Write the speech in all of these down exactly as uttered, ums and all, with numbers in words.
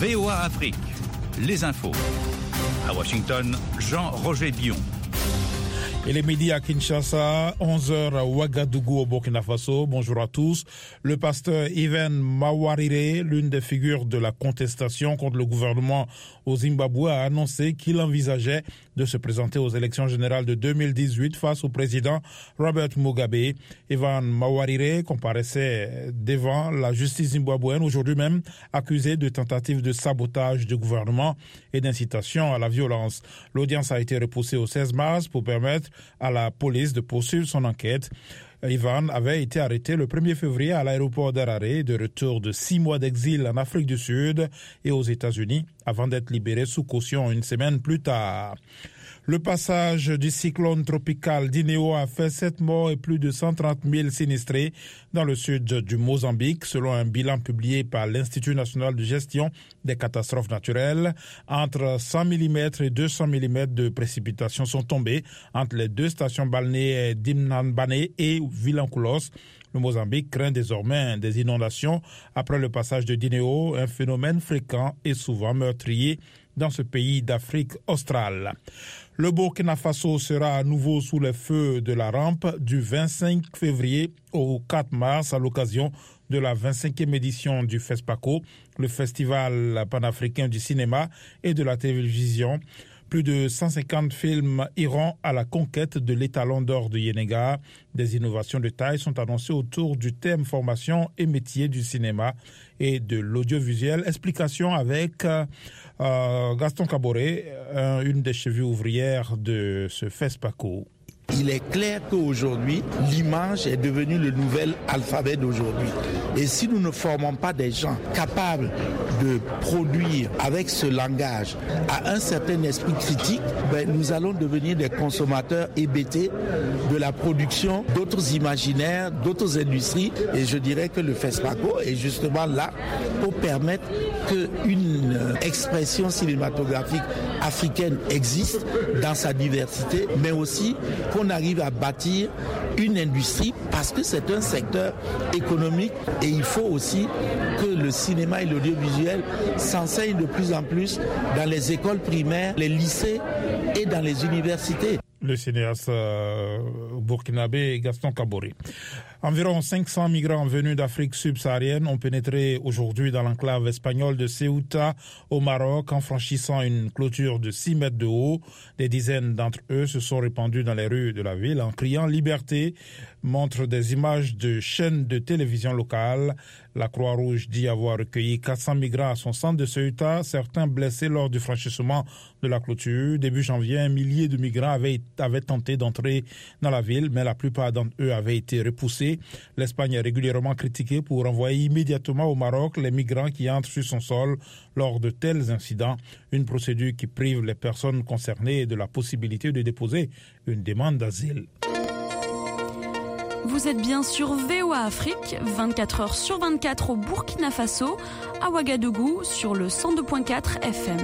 V O A Afrique, les infos. À Washington, Jean-Roger Dion. Il est midi à Kinshasa, onze heures à Ouagadougou au Burkina Faso. Bonjour à tous. Le pasteur Ivan Mawarire, l'une des figures de la contestation contre le gouvernement au Zimbabwe, a annoncé qu'il envisageait de se présenter aux élections générales de deux mille dix-huit face au président Robert Mugabe. Ivan Mawarire comparaissait devant la justice zimbabwéenne aujourd'hui même, accusé de tentative de sabotage du gouvernement et d'incitation à la violence. L'audience a été repoussée au seize mars pour permettre à la police de poursuivre son enquête. Ivan avait été arrêté le premier février à l'aéroport d'Harare, de retour de six mois d'exil en Afrique du Sud et aux États-Unis, avant d'être libéré sous caution une semaine plus tard. Le passage du cyclone tropical Dineo a fait sept morts et plus de cent trente mille sinistrés dans le sud du Mozambique, selon un bilan publié par l'Institut national de gestion des catastrophes naturelles. Entre cent millimètres et deux cents millimètres de précipitations sont tombées entre les deux stations balnéaires d'Inambane et Vilanculos. Le Mozambique craint désormais des inondations après le passage de Dineo, un phénomène fréquent et souvent meurtrier dans ce pays d'Afrique australe. Le Burkina Faso sera à nouveau sous les feux de la rampe du vingt-cinq février au quatre mars à l'occasion de la vingt-cinquième édition du FESPACO, le festival panafricain du cinéma et de la télévision. Plus de cent cinquante films iront à la conquête de l'étalon d'or de Yenega. Des innovations de taille sont annoncées autour du thème formation et métiers du cinéma et de l'audiovisuel. Explication avec euh, Gaston Caboret, euh, une des chevilles ouvrières de ce FESPACO. Il est clair qu'aujourd'hui, l'image est devenue le nouvel alphabet d'aujourd'hui. Et si nous ne formons pas des gens capables de produire avec ce langage à un certain esprit critique, ben nous allons devenir des consommateurs hébétés de la production d'autres imaginaires, d'autres industries. Et je dirais que le FESPACO est justement là pour permettre qu'une expression cinématographique africaine existe dans sa diversité, mais aussi qu'on arrive à bâtir une industrie parce que c'est un secteur économique et il faut aussi que le cinéma et l'audiovisuel s'enseignent de plus en plus dans les écoles primaires, les lycées et dans les universités. Le cinéaste euh, burkinabé Gaston Caboret. Environ cinq cents migrants venus d'Afrique subsaharienne ont pénétré aujourd'hui dans l'enclave espagnole de Ceuta au Maroc en franchissant une clôture de six mètres de haut. Des dizaines d'entre eux se sont répandus dans les rues de la ville en criant « Liberté », montrent des images de chaînes de télévision locales. La Croix-Rouge dit avoir recueilli quatre cents migrants à son centre de Ceuta, certains blessés lors du franchissement de la clôture. Début janvier, un millier de migrants avaient, avaient tenté d'entrer dans la ville, mais la plupart d'entre eux avaient été repoussés. L'Espagne est régulièrement critiquée pour renvoyer immédiatement au Maroc les migrants qui entrent sur son sol lors de tels incidents, une procédure qui prive les personnes concernées de la possibilité de déposer une demande d'asile. Vous êtes bien sur V O A Afrique, vingt-quatre heures sur vingt-quatre au Burkina Faso, à Ouagadougou sur le cent deux virgule quatre F M.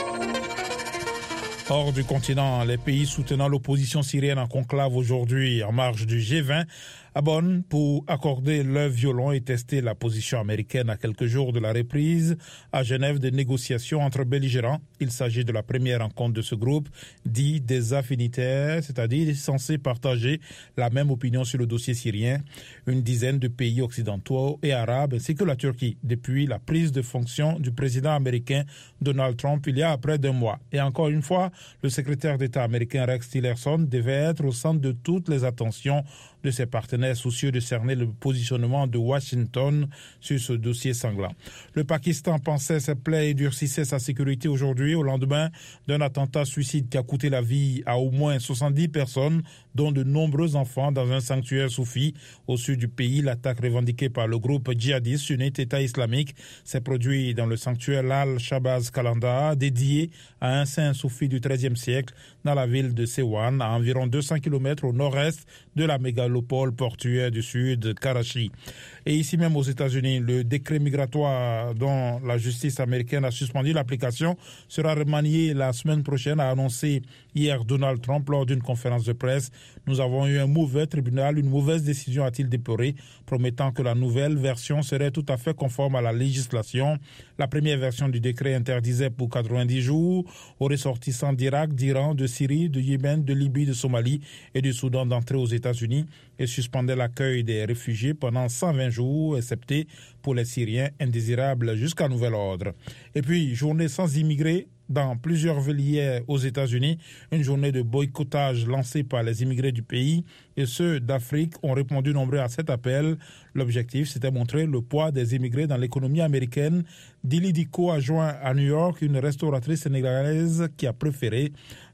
Hors du continent, les pays soutenant l'opposition syrienne en conclave aujourd'hui en marge du G vingt à Bonn pour accorder leur violon et tester la position américaine à quelques jours de la reprise à Genève des négociations entre belligérants. Il s'agit de la première rencontre de ce groupe dit des affinitaires, c'est-à-dire censés partager la même opinion sur le dossier syrien. Une dizaine de pays occidentaux et arabes ainsi que la Turquie depuis la prise de fonction du président américain Donald Trump il y a près d'un mois. Et encore une fois, le secrétaire d'État américain Rex Tillerson devait être au centre de toutes les attentions de ses partenaires soucieux de cerner le positionnement de Washington sur ce dossier sanglant. Le Pakistan pensait ses plaies et durcissait sa sécurité aujourd'hui au lendemain d'un attentat suicide qui a coûté la vie à au moins soixante-dix personnes, dont de nombreux enfants dans un sanctuaire soufi au sud du pays. L'attaque revendiquée par le groupe djihadiste sunnite État islamique s'est produite dans le sanctuaire Lal Shabazz Kalanda, dédié à un saint soufi du treizième siècle dans la ville de Sewan, à environ deux cents kilomètres au nord-est de la mégalopole le pôle portuaire du Sud, Karachi. Et ici même aux États-Unis, le décret migratoire dont la justice américaine a suspendu l'application sera remanié la semaine prochaine, a annoncé hier Donald Trump lors d'une conférence de presse. Nous avons eu un mauvais tribunal, une mauvaise décision, a-t-il déploré, promettant que la nouvelle version serait tout à fait conforme à la législation. La première version du décret interdisait pour quatre-vingt-dix jours aux ressortissants d'Irak, d'Iran, de Syrie, de Yémen, de Libye, de Somalie et du Soudan d'entrer aux États-Unis et suspendait l'accueil des réfugiés pendant cent vingt jours, excepté pour les Syriens indésirables jusqu'à nouvel ordre. Et puis, journée sans immigrés dans plusieurs villes hier aux États-Unis, une journée de boycottage lancée par les immigrés du pays et ceux d'Afrique ont répondu nombreux à cet appel. L'objectif, c'était montrer le poids des immigrés dans l'économie américaine. Dili Diko a joint à New York une restauratrice sénégalaise qui a préféré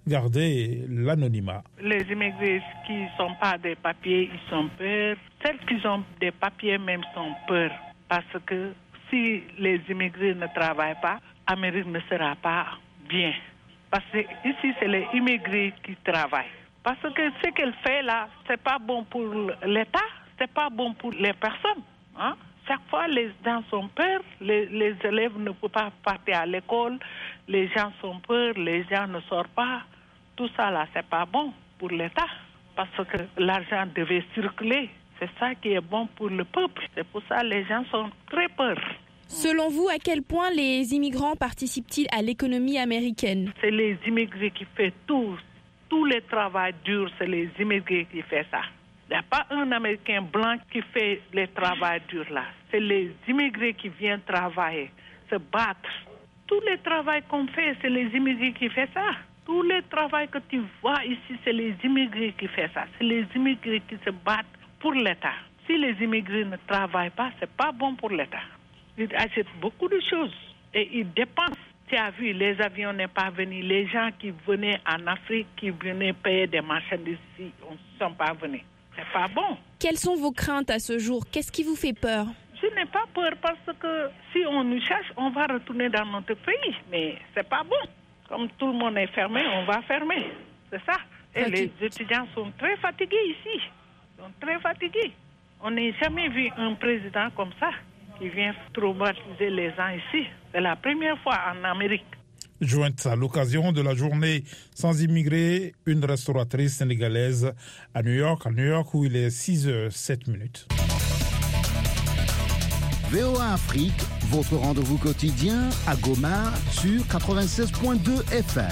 garder l'anonymat. Les immigrés qui ne sont pas des papiers, ils sont peur. Celles qui ont des papiers même sont peur. Parce que si les immigrés ne travaillent pas, l'Amérique ne sera pas bien. Parce que ici, c'est les immigrés qui travaillent. Parce que ce qu'elle fait là, c'est pas bon pour l'État, c'est pas bon pour les personnes. Hein? Chaque fois, les gens sont peur, les, les élèves ne peuvent pas partir à l'école, les gens sont peur, les gens ne sortent pas. Tout ça là, c'est pas bon pour l'État. Parce que l'argent devait circuler. C'est ça qui est bon pour le peuple. C'est pour ça que les gens sont très peur. Selon vous, à quel point les immigrants participent-ils à l'économie américaine? C'est les immigrés qui font tout. Tous les travaux durs, c'est les immigrés qui font ça. Il n'y a pas un Américain blanc qui fait les travaux durs là. C'est les immigrés qui viennent travailler, se battre. Tous les travaux qu'on fait, c'est les immigrés qui font ça. Tous les travaux que tu vois ici, c'est les immigrés qui font ça. C'est les immigrés qui se battent pour l'État. Si les immigrés ne travaillent pas, ce n'est pas bon pour l'État. Ils achètent beaucoup de choses et ils dépensent. Tu as vu, les avions n'est pas venus. Les gens qui venaient en Afrique, qui venaient payer des marchandises ici, ne sont pas venus. C'est pas bon. Quelles sont vos craintes à ce jour? Qu'est-ce qui vous fait peur? Je n'ai pas peur parce que si on nous cherche, on va retourner dans notre pays. Mais c'est pas bon. Comme tout le monde est fermé, on va fermer. C'est ça. Et okay. Les étudiants sont très fatigués ici. Ils sont très fatigués. On n'a jamais vu un président comme ça qui vient traumatiser les gens ici. C'est la première fois en Amérique. Jointe à l'occasion de la journée sans immigrés, une restauratrice sénégalaise à New York, à New York où il est six heures sept minutes. V O A Afrique, votre rendez-vous quotidien à Goma sur quatre-vingt-seize point deux F M.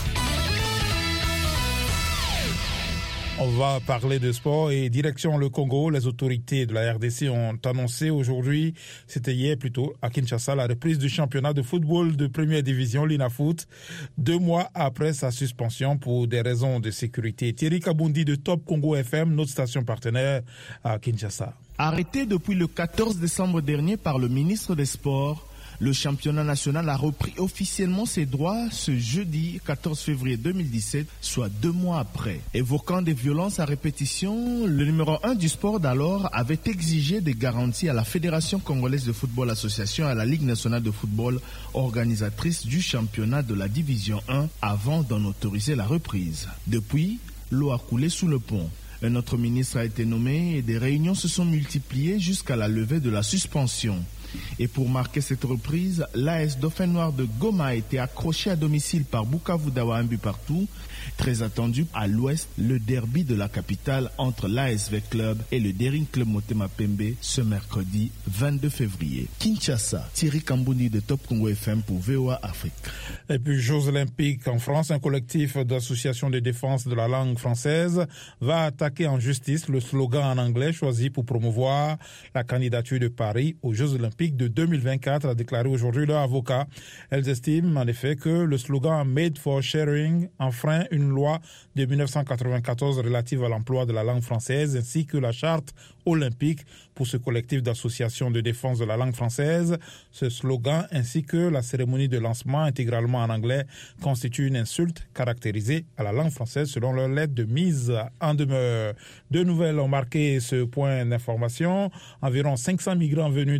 On va parler de sport et direction le Congo. Les autorités de la R D C ont annoncé aujourd'hui, c'était hier plutôt, à Kinshasa, la reprise du championnat de football de première division, l'INAFoot, deux mois après sa suspension pour des raisons de sécurité. Thierry Kabundi de Top Congo F M, notre station partenaire à Kinshasa. Arrêté depuis le quatorze décembre dernier par le ministre des Sports, le championnat national a repris officiellement ses droits ce jeudi quatorze février deux mille dix-sept, soit deux mois après. Évoquant des violences à répétition, le numéro un du sport d'alors avait exigé des garanties à la Fédération congolaise de football association et à la Ligue nationale de football organisatrice du championnat de la division un avant d'en autoriser la reprise. Depuis, l'eau a coulé sous le pont. Un autre ministre a été nommé et des réunions se sont multipliées jusqu'à la levée de la suspension. Et pour marquer cette reprise, l'A S Dauphin Noir de Goma a été accroché à domicile par Bukavu Dawa un but partout. Très attendu à l'ouest, le derby de la capitale entre l'A S V Club et le Daring Club Motema Pembe ce mercredi vingt-deux février. Kinshasa, Thierry Kambundi de Top Congo F M pour V O A Afrique. Et puis Jeux Olympiques en France, un collectif d'associations de défense de la langue française va attaquer en justice le slogan en anglais choisi pour promouvoir la candidature de Paris aux Jeux Olympiques de deux mille vingt-quatre, a déclaré aujourd'hui leur avocat. Elles estiment en effet que le slogan Made for Sharing enfreint une loi de dix-neuf cent quatre-vingt-quatorze relative à l'emploi de la langue française ainsi que la charte olympique. Pour ce collectif d'associations de défense de la langue française, ce slogan ainsi que la cérémonie de lancement intégralement en anglais constitue une insulte caractérisée à la langue française selon leur lettre de mise en demeure. Deux nouvelles ont marqué ce point d'information. Environ cinq cents migrants venus d'Afrique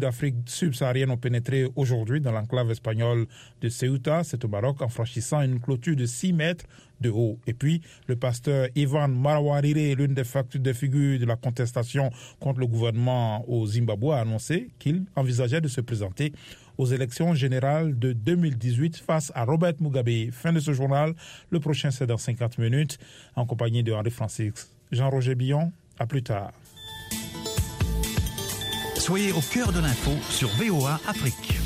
subsahariennes ont pénétré aujourd'hui dans l'enclave espagnole de Ceuta, c'est au Maroc, en franchissant une clôture de six mètres de haut. Et puis, le pasteur Ivan Mawarire, l'une des, des figures de la contestation contre le gouvernement au Zimbabwe, a annoncé qu'il envisageait de se présenter aux élections générales de deux mille dix-huit face à Robert Mugabe. Fin de ce journal. Le prochain, c'est dans cinquante minutes, en compagnie de Henri-Francis. Jean-Roger Billon, à plus tard. Soyez au cœur de l'info sur V O A Afrique.